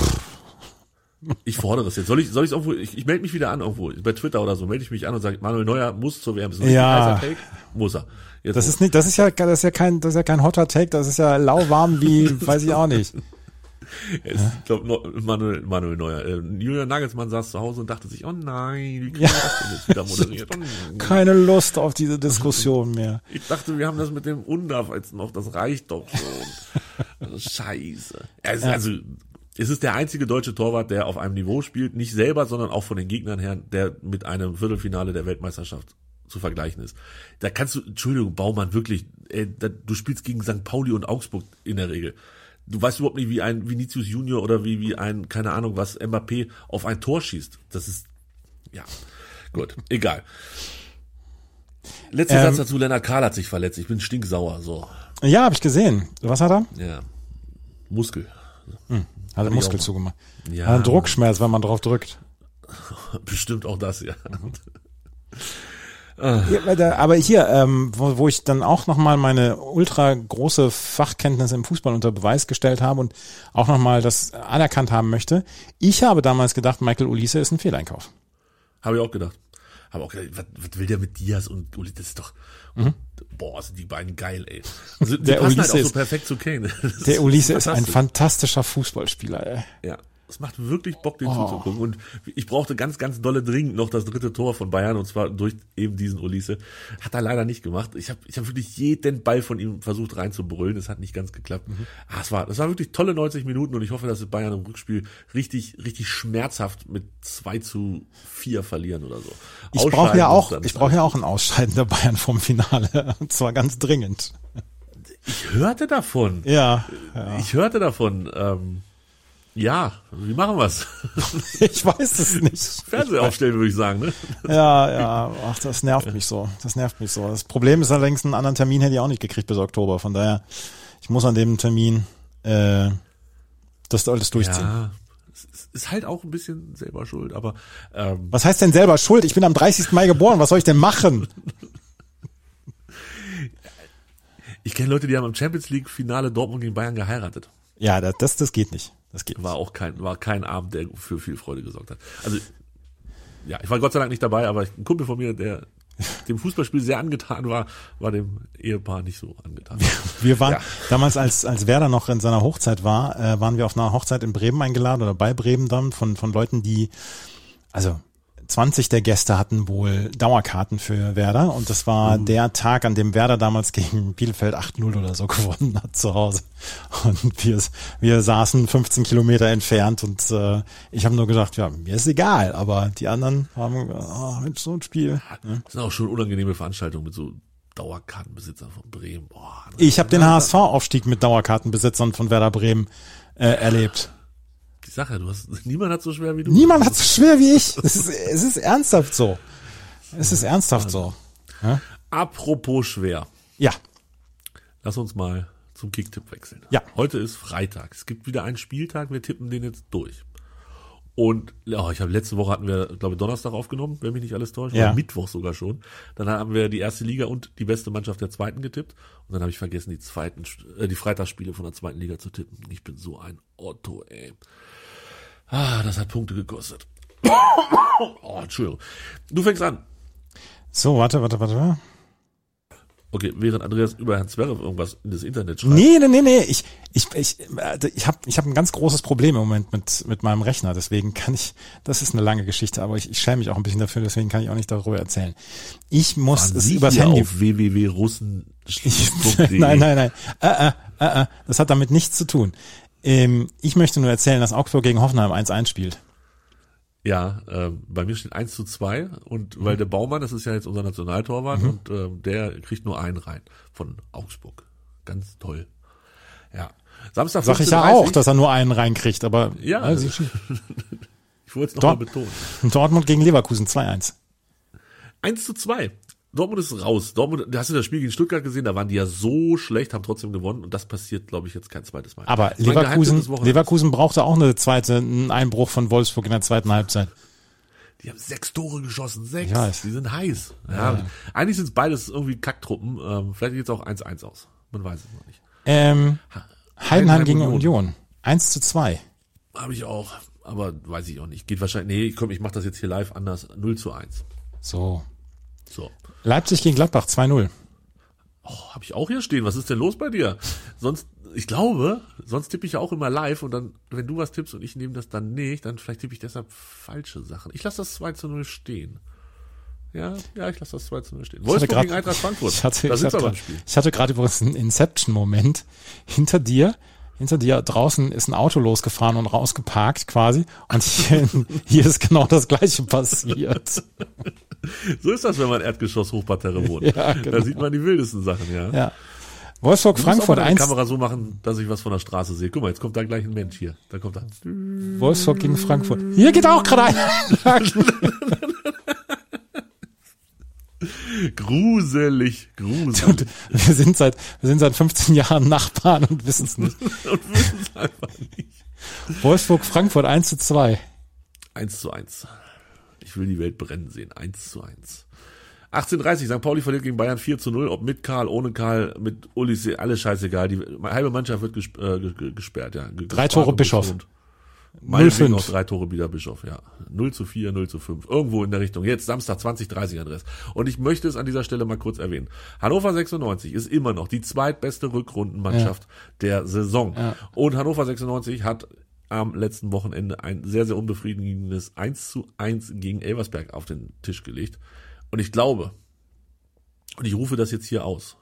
Speaker 4: Ich fordere es jetzt. Soll ich irgendwo, ich melde mich wieder an irgendwo, bei Twitter oder so, melde ich mich an und sage, Manuel Neuer muss zur WM.
Speaker 5: Ja.
Speaker 4: Take? Muss er. Jetzt
Speaker 5: das ist ja kein hotter Take, das ist ja lauwarm wie, weiß ich auch nicht.
Speaker 4: Ich glaube, Manuel Neuer. Julian Nagelsmann saß zu Hause und dachte sich, oh nein, wie kriegen wir das denn jetzt wieder moderiert? Oh,
Speaker 5: keine Lust auf diese Diskussion mehr.
Speaker 4: Ich dachte, wir haben das mit dem Undarf jetzt noch, das reicht doch schon. Scheiße. Also, es ist der einzige deutsche Torwart, der auf einem Niveau spielt, nicht selber, sondern auch von den Gegnern her, der mit einem Viertelfinale der Weltmeisterschaft zu vergleichen ist. Da kannst du, Entschuldigung, Baumann, wirklich, du spielst gegen St. Pauli und Augsburg in der Regel. Du weißt überhaupt nicht, wie ein Vinicius Junior oder wie ein, keine Ahnung was, Mbappé auf ein Tor schießt. Das ist, ja, gut, egal. Letzter Satz dazu, Lennart Kahl hat sich verletzt. Ich bin stinksauer, so.
Speaker 5: Ja, habe ich gesehen. Was hat er?
Speaker 4: Ja, Muskel.
Speaker 5: Hat er Muskel zugemacht.
Speaker 4: Ja.
Speaker 5: Hat einen Druckschmerz, wenn man drauf drückt.
Speaker 4: Bestimmt auch das, ja.
Speaker 5: Ja, aber hier, wo ich dann auch nochmal meine ultra große Fachkenntnisse im Fußball unter Beweis gestellt habe und auch nochmal das anerkannt haben möchte. Ich habe damals gedacht, Michael Olise ist ein Fehleinkauf.
Speaker 4: Habe ich auch gedacht. Habe auch gedacht, was will der mit Diaz und Olise? Das ist doch, boah, sind die beiden geil, ey. Also, die passen halt auch so perfekt zu Kane.
Speaker 5: Der Olise ist ein fantastischer Fußballspieler, ey.
Speaker 4: Ja. Es macht wirklich Bock, den zuzugucken. Und ich brauchte ganz, ganz dolle dringend noch das 3. Tor von Bayern, und zwar durch eben diesen Olise. Hat er leider nicht gemacht. Ich hab wirklich jeden Ball von ihm versucht reinzubrüllen. Es hat nicht ganz geklappt. Das war wirklich tolle 90 Minuten und ich hoffe, dass Bayern im Rückspiel richtig, richtig schmerzhaft mit 2-4 verlieren oder so.
Speaker 5: Ich brauche ja auch ein Ausscheiden der Bayern vom Finale. Und zwar ganz dringend.
Speaker 4: Ich hörte davon.
Speaker 5: Ja.
Speaker 4: Ich hörte davon. Ja, wie machen wir's?
Speaker 5: Ich weiß es nicht.
Speaker 4: Fernseher aufstellen, würde ich sagen, ne?
Speaker 5: Ja, ach, das nervt mich so. Das Problem ist allerdings, einen anderen Termin hätte ich auch nicht gekriegt bis Oktober. Von daher, ich muss an dem Termin das alles durchziehen.
Speaker 4: Ja, es ist halt auch ein bisschen selber schuld, aber
Speaker 5: was heißt denn selber schuld? Ich bin am 30. Mai geboren, was soll ich denn machen?
Speaker 4: Ich kenne Leute, die haben im Champions League Finale Dortmund gegen Bayern geheiratet.
Speaker 5: Ja, das geht nicht. Das geht
Speaker 4: war kein Abend, der für viel Freude gesorgt hat. Also, ja, ich war Gott sei Dank nicht dabei, aber ein Kumpel von mir, der dem Fußballspiel sehr angetan war dem Ehepaar nicht so angetan.
Speaker 5: Wir waren damals, als Werder noch in seiner Hochzeit war, waren wir auf einer Hochzeit in Bremen eingeladen oder bei Bremen dann von Leuten, die, also 20 der Gäste hatten wohl Dauerkarten für Werder und das war der Tag, an dem Werder damals gegen Bielefeld 8-0 oder so gewonnen hat zu Hause. Und wir saßen 15 Kilometer entfernt und ich habe nur gesagt, ja, mir ist egal, aber die anderen haben so ein Spiel.
Speaker 4: Das sind auch schon unangenehme Veranstaltungen mit so Dauerkartenbesitzern von Bremen. Boah,
Speaker 5: ich habe den HSV-Aufstieg mit Dauerkartenbesitzern von Werder Bremen erlebt.
Speaker 4: Die Sache, niemand hat so schwer wie du.
Speaker 5: Niemand hat so schwer wie ich. Es ist ernsthaft so. Es ist ernsthaft so. Ja?
Speaker 4: Apropos schwer.
Speaker 5: Ja.
Speaker 4: Lass uns mal zum Kicktipp wechseln.
Speaker 5: Ja.
Speaker 4: Heute ist Freitag. Es gibt wieder einen Spieltag. Wir tippen den jetzt durch. Und letzte Woche hatten wir, glaube ich, Donnerstag aufgenommen, wenn mich nicht alles täuscht.
Speaker 5: Ja.
Speaker 4: Oder Mittwoch sogar schon. Dann haben wir die erste Liga und die beste Mannschaft der zweiten getippt. Und dann habe ich vergessen, die Freitagsspiele von der zweiten Liga zu tippen. Ich bin so ein Otto, ey. Das hat Punkte gekostet. Entschuldigung. Du fängst an.
Speaker 5: So, warte.
Speaker 4: Okay, während Andreas über Herrn Zverev irgendwas in das Internet schreibt.
Speaker 5: Nee. Ich hab ein ganz großes Problem im Moment mit meinem Rechner, deswegen das ist eine lange Geschichte, aber ich schäme mich auch ein bisschen dafür, deswegen kann ich auch nicht darüber erzählen. Ich muss es übers Handy
Speaker 4: auf www.russen.de.
Speaker 5: Nein. Das hat damit nichts zu tun. Ich möchte nur erzählen, dass Augsburg gegen Hoffenheim 1-1 spielt.
Speaker 4: Ja, bei mir steht 1-2 und weil der Baumann, das ist ja jetzt unser Nationaltorwart und der kriegt nur einen rein von Augsburg. Ganz toll. Ja. Samstag 15:30.
Speaker 5: Sag ich ja auch, dass er nur einen reinkriegt, aber
Speaker 4: ja.
Speaker 5: Also,
Speaker 4: ich wollte es nochmal betonen.
Speaker 5: Dortmund gegen Leverkusen 2-1.
Speaker 4: 1-2. Dortmund ist raus. Dortmund, hast du das Spiel gegen Stuttgart gesehen? Da waren die ja so schlecht, haben trotzdem gewonnen und das passiert, glaube ich, jetzt kein zweites Mal.
Speaker 5: Aber Leverkusen brauchte auch einen Einbruch von Wolfsburg in der zweiten Halbzeit.
Speaker 4: Die haben 6 Tore geschossen, 6.
Speaker 5: Ich weiß.
Speaker 4: Die sind heiß. Ja. Eigentlich sind es beides irgendwie Kacktruppen. Vielleicht geht es auch 1-1 aus. Man weiß es noch nicht.
Speaker 5: Heidenheim gegen Union. 1-2.
Speaker 4: Habe ich auch, aber weiß ich auch nicht. Geht wahrscheinlich, nee, komm, ich mache das jetzt hier live anders. 0-1.
Speaker 5: So. Leipzig gegen Gladbach 2-0.
Speaker 4: Habe ich auch hier stehen. Was ist denn los bei dir? Sonst tippe ich ja auch immer live und dann, wenn du was tippst und ich nehme das dann nicht, dann vielleicht tippe ich deshalb falsche Sachen. Ich lasse das 2-0 stehen. Ja, ich lasse das 2-0 stehen. Wolfsburg gegen Eintracht Frankfurt.
Speaker 5: Ich hatte gerade übrigens einen Inception-Moment. Hinter dir draußen ist ein Auto losgefahren und rausgeparkt quasi. Und hier ist genau das Gleiche passiert.
Speaker 4: So ist das, wenn man Erdgeschoss-Hochparterre wohnt. Ja, genau. Da sieht man die wildesten Sachen, ja.
Speaker 5: Wolfsburg-Frankfurt 1.
Speaker 4: Die Kamera so machen, dass ich was von der Straße sehe. Guck mal, jetzt kommt da gleich ein Mensch hier. Da kommt er.
Speaker 5: Wolfsburg gegen Frankfurt. Hier geht auch gerade ein.
Speaker 4: Gruselig.
Speaker 5: Wir sind seit 15 Jahren Nachbarn und wissen es nicht.
Speaker 4: Einfach nicht.
Speaker 5: Wolfsburg-Frankfurt 1-2.
Speaker 4: 1-1. Ich will die Welt brennen sehen. 1-1. 18:30, St. Pauli verliert gegen Bayern 4-0, ob mit Karl, ohne Karl, mit Uli, alles scheißegal. Die halbe Mannschaft wird gesperrt, ja.
Speaker 5: 3 Tore Bischof.
Speaker 4: 0-5. Noch 3 Tore wieder Bischof, ja. 0-4, 0-5. Irgendwo in der Richtung. Jetzt Samstag 20:30 Adress. Und ich möchte es an dieser Stelle mal kurz erwähnen. Hannover 96 ist immer noch die zweitbeste Rückrundenmannschaft der Saison. Ja. Und Hannover 96 hat am letzten Wochenende ein sehr, sehr unbefriedigendes 1-1 gegen Elversberg auf den Tisch gelegt. Und ich glaube, und ich rufe das jetzt hier aus,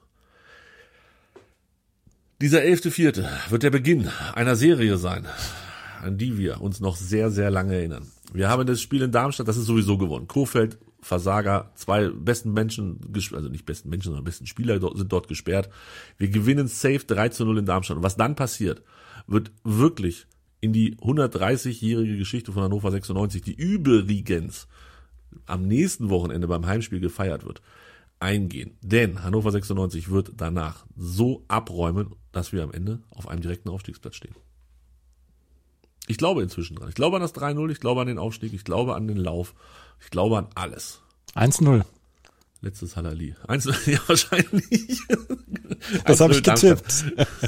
Speaker 4: dieser 11.4. wird der Beginn einer Serie sein, an die wir uns noch sehr, sehr lange erinnern. Wir haben das Spiel in Darmstadt, das ist sowieso gewonnen. Kohfeldt, Versager, 2 besten Menschen, also nicht besten Menschen, sondern besten Spieler sind dort gesperrt. Wir gewinnen safe 3-0 in Darmstadt. Und was dann passiert, wird wirklich in die 130-jährige Geschichte von Hannover 96, die übrigens am nächsten Wochenende beim Heimspiel gefeiert wird, eingehen. Denn Hannover 96 wird danach so abräumen, dass wir am Ende auf einem direkten Aufstiegsplatz stehen. Ich glaube inzwischen dran. Ich glaube an das 3-0, ich glaube an den Aufstieg, ich glaube an den Lauf, ich glaube an alles.
Speaker 5: 1-0.
Speaker 4: Letztes Halali. 1-0, ja wahrscheinlich.
Speaker 5: Das habe ich getippt.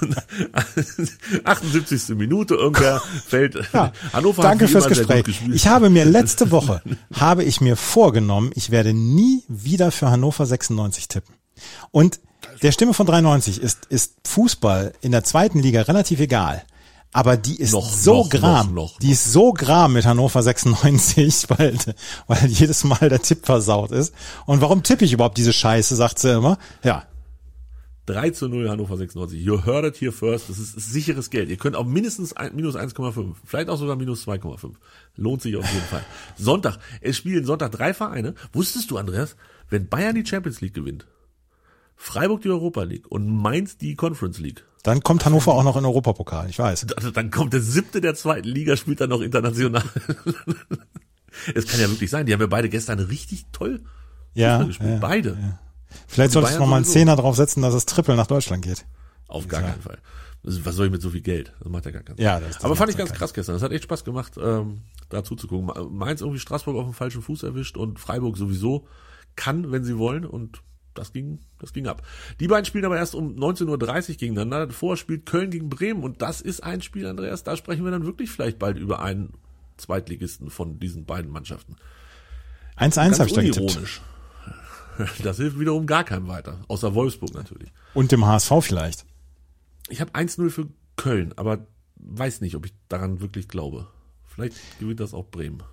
Speaker 4: 78. Minute, irgendwer fällt.
Speaker 5: Ja,
Speaker 4: Hannover
Speaker 5: danke
Speaker 4: hat
Speaker 5: fürs
Speaker 4: immer sehr gut
Speaker 5: Gespräch.
Speaker 4: gespielt.
Speaker 5: Ich habe mir letzte Woche vorgenommen, ich werde nie wieder für Hannover 96 tippen. Und der Stimme von 93 ist Fußball in der zweiten Liga relativ egal. Aber die ist die ist so gram mit Hannover 96, weil jedes Mal der Tipp versaut ist. Und warum tippe ich überhaupt diese Scheiße, sagt sie immer. Ja.
Speaker 4: 3-0 Hannover 96. You heard it here first. Das ist sicheres Geld. Ihr könnt auch mindestens minus 1,5. Vielleicht auch sogar minus 2,5. Lohnt sich auf jeden Fall. Sonntag. Es spielen Sonntag 3 Vereine. Wusstest du, Andreas, wenn Bayern die Champions League gewinnt, Freiburg die Europa League und Mainz die Conference League,
Speaker 5: dann kommt Hannover auch noch in Europapokal, ich weiß.
Speaker 4: Dann kommt der 7. der 2. Liga, spielt dann noch international. Es kann ja wirklich sein, die haben ja beide gestern richtig toll gespielt. Ja, beide. Ja.
Speaker 5: Vielleicht solltest du noch mal einen Zehner draufsetzen, dass es Triple nach Deutschland geht.
Speaker 4: Auf gar keinen Fall. Was soll ich mit so viel Geld? Das macht ja gar keinen Sinn.
Speaker 5: Ja,
Speaker 4: aber fand ich ganz krass gestern. Das hat echt Spaß gemacht, da zuzugucken. Mainz irgendwie Straßburg auf dem falschen Fuß erwischt und Freiburg sowieso kann, wenn sie wollen, und das ging ab. Die beiden spielen aber erst um 19.30 Uhr gegeneinander. Vorher spielt Köln gegen Bremen und das ist ein Spiel, Andreas, da sprechen wir dann wirklich vielleicht bald über einen Zweitligisten von diesen beiden Mannschaften.
Speaker 5: 1-1 habe ich da getippt.
Speaker 4: Das hilft wiederum gar keinem weiter, außer Wolfsburg natürlich.
Speaker 5: Und dem HSV vielleicht.
Speaker 4: Ich habe 1-0 für Köln, aber weiß nicht, ob ich daran wirklich glaube. Vielleicht gewinnt das auch Bremen.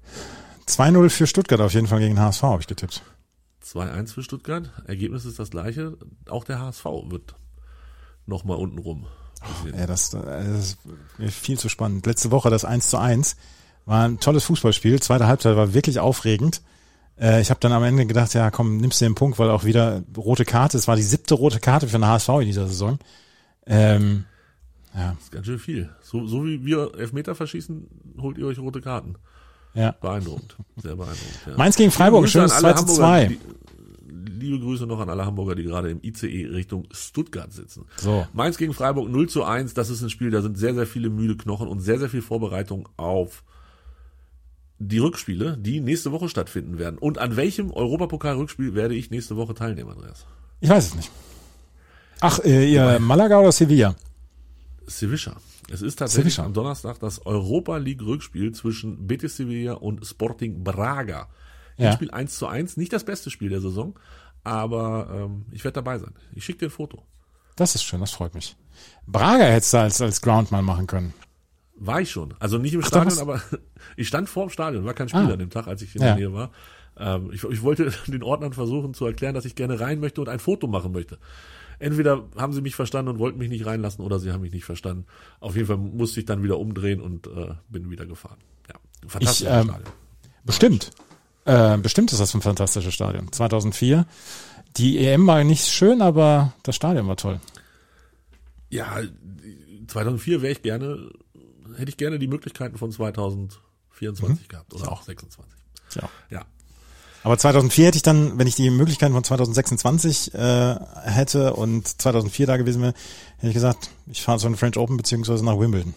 Speaker 5: 2-0 für Stuttgart auf jeden Fall gegen den HSV habe ich getippt.
Speaker 4: 2-1 für Stuttgart. Ergebnis ist das gleiche. Auch der HSV wird nochmal unten rum.
Speaker 5: Ja, das ist viel zu spannend. Letzte Woche das 1-1 war ein tolles Fußballspiel. Zweite Halbzeit war wirklich aufregend. Ich habe dann am Ende gedacht, ja komm, nimmst du den Punkt, weil auch wieder rote Karte. Es war die 7. rote Karte für den HSV in dieser Saison. Ja.
Speaker 4: Das ist ganz schön viel. So wie wir Elfmeter verschießen, holt ihr euch rote Karten.
Speaker 5: Ja.
Speaker 4: Beeindruckend. Sehr beeindruckend. Ja.
Speaker 5: Mainz gegen Freiburg, schönes 2-2.
Speaker 4: Liebe Grüße noch an alle Hamburger, die gerade im ICE Richtung Stuttgart sitzen.
Speaker 5: So.
Speaker 4: Mainz gegen Freiburg 0-1. Das ist ein Spiel, da sind sehr, sehr viele müde Knochen und sehr, sehr viel Vorbereitung auf die Rückspiele, die nächste Woche stattfinden werden. Und an welchem Europapokal-Rückspiel werde ich nächste Woche teilnehmen, Andreas?
Speaker 5: Ich weiß es nicht. Ach, ihr Malaga oder Sevilla?
Speaker 4: Sevilla. Es ist tatsächlich am Donnerstag das Europa League Rückspiel zwischen Betis Sevilla und Sporting Braga. Ja. Spiel 1-1, nicht das beste Spiel der Saison, aber ich werde dabei sein. Ich schicke dir ein Foto.
Speaker 5: Das ist schön, das freut mich. Braga hättest du als Ground mal machen können.
Speaker 4: War ich schon. Also nicht im Stadion, aber ich stand vor dem Stadion, war kein Spieler an dem Tag, als ich in der Nähe war. Ich wollte den Ordnern versuchen zu erklären, dass ich gerne rein möchte und ein Foto machen möchte. Entweder haben sie mich verstanden und wollten mich nicht reinlassen oder sie haben mich nicht verstanden. Auf jeden Fall musste ich dann wieder umdrehen und bin wieder gefahren. Ja, fantastisches Stadion.
Speaker 5: Bestimmt. Bestimmt ist das ein fantastisches Stadion. 2004. Die EM war nicht schön, aber das Stadion war toll.
Speaker 4: Ja, 2004 hätte ich gerne die Möglichkeiten von 2024 gehabt oder auch 26. Ja.
Speaker 5: Aber 2004 hätte ich dann, wenn ich die Möglichkeiten von 2026 hätte und 2004 da gewesen wäre, hätte ich gesagt, ich fahre zu den French Open beziehungsweise nach Wimbledon.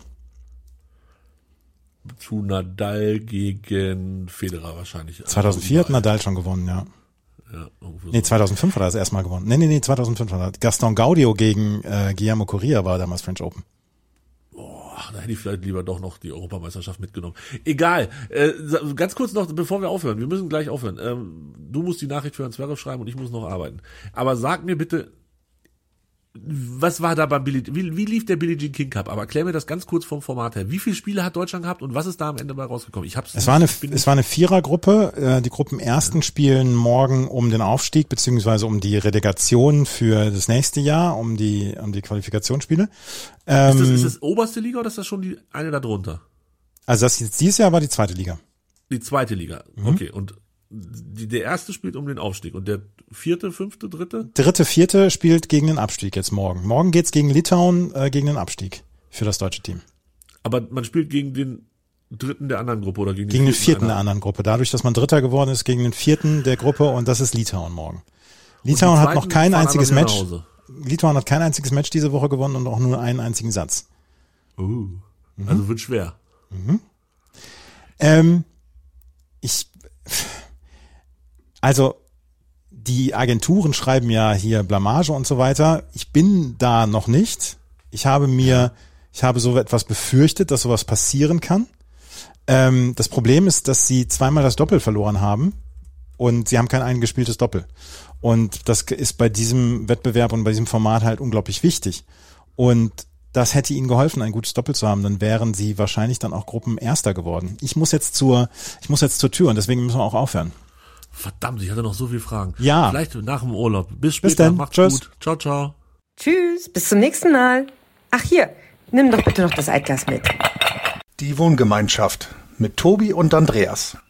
Speaker 4: Zu Nadal gegen Federer wahrscheinlich.
Speaker 5: 2004 hat Nadal schon gewonnen, ja. Nee, 2005 hat er das erstmal gewonnen. Nee, 2005 hat er. Gaston Gaudio gegen Guillermo Correa war damals French Open.
Speaker 4: Da hätte ich vielleicht lieber doch noch die Europameisterschaft mitgenommen. Egal. Ganz kurz noch, bevor wir aufhören. Wir müssen gleich aufhören. Du musst die Nachricht für Herrn Zverev schreiben und ich muss noch arbeiten. Aber sag mir bitte, was war da beim wie lief der Billie Jean King Cup? Aber erklär mir das ganz kurz vom Format her. Wie viele Spiele hat Deutschland gehabt und was ist da am Ende bei rausgekommen?
Speaker 5: Es war eine Vierergruppe. Die Gruppenersten spielen morgen um den Aufstieg beziehungsweise um die Relegation für das nächste Jahr, um die Qualifikationsspiele.
Speaker 4: Ist das oberste Liga oder ist das schon eine da drunter?
Speaker 5: Also dieses Jahr war die zweite Liga.
Speaker 4: Die zweite Liga, okay. Und der erste spielt um den Aufstieg und der vierte, fünfte, dritte?
Speaker 5: Dritte, vierte spielt gegen den Abstieg jetzt morgen. Morgen geht's gegen Litauen gegen den Abstieg für das deutsche Team.
Speaker 4: Aber man spielt gegen den Dritten der anderen Gruppe oder gegen
Speaker 5: den Vierten der anderen Gruppe. Dadurch, dass man Dritter geworden ist, gegen den Vierten der Gruppe und das ist Litauen morgen. Litauen hat noch kein einziges Match. Litauen hat kein einziges Match diese Woche gewonnen und auch nur einen einzigen Satz.
Speaker 4: Also wird schwer.
Speaker 5: Also die Agenturen schreiben ja hier Blamage und so weiter. Ich bin da noch nicht. Ich habe so etwas befürchtet, dass sowas passieren kann. Das Problem ist, dass sie zweimal das Doppel verloren haben und sie haben kein eingespieltes Doppel. Und das ist bei diesem Wettbewerb und bei diesem Format halt unglaublich wichtig. Und das hätte ihnen geholfen, ein gutes Doppel zu haben. Dann wären sie wahrscheinlich dann auch Gruppenerster geworden. Ich muss jetzt zur Tür und deswegen müssen wir auch aufhören.
Speaker 4: Verdammt, ich hatte noch so viele Fragen.
Speaker 5: Ja.
Speaker 4: Vielleicht nach dem Urlaub. Bis später.
Speaker 5: Bis dann.
Speaker 4: Macht's
Speaker 5: Tschüss.
Speaker 4: gut. Ciao, ciao.
Speaker 1: Tschüss, bis zum nächsten Mal. Ach hier, nimm doch bitte noch das Altglas mit.
Speaker 2: Die Wohngemeinschaft mit Tobi und Andreas.